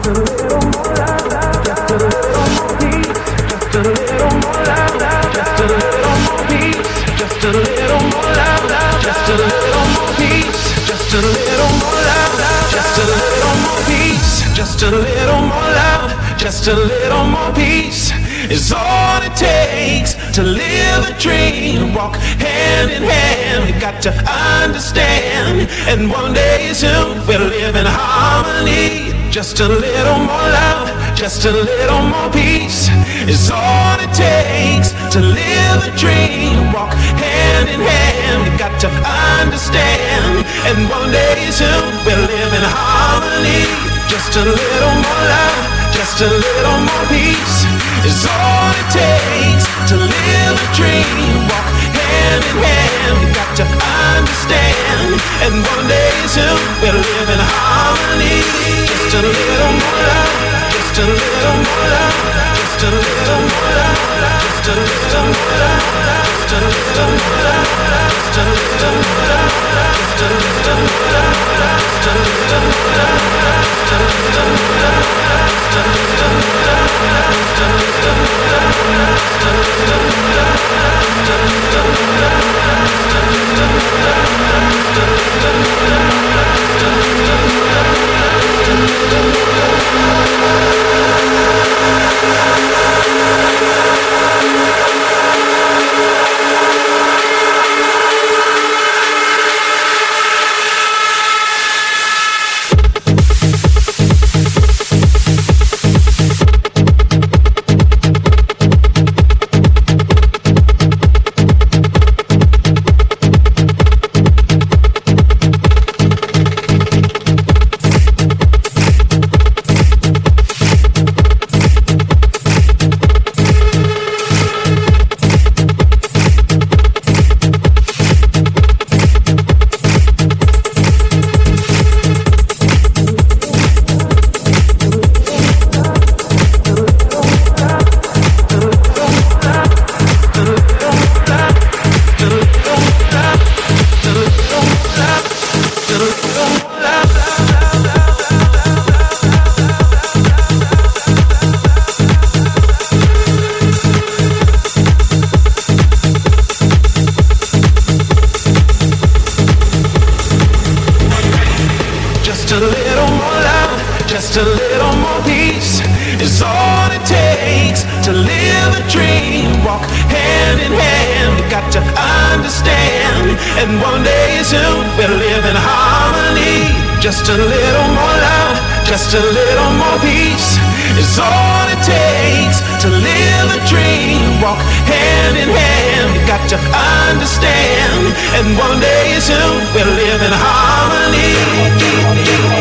Just a little more love, just a little more peace is all it takes to live a dream. Walk hand in hand, we got to understand, and one day soon we'll live in harmony. Just a little more love, just a little more peace is all it takes to live a dream. Walk hand in hand, we got to understand, and one day soon we'll live in harmony. Just a little more love, just a little more peace is all it takes to live a dream. Walk hand in hand, we got to understand, and one day soon we'll live in harmony. Just a little more love, just a little more love, just a little more love, just a little more love, just a little more love, just a little more love, just a little more love, just a little more love. Just a little more peace is all it takes to live a dream. Walk hand in hand, we got to understand, and one day soon we'll live in harmony. Just a little more love, just a little more peace is all it takes to live a dream. Walk hand in hand, we got to understand, and one day soon we'll live in harmony.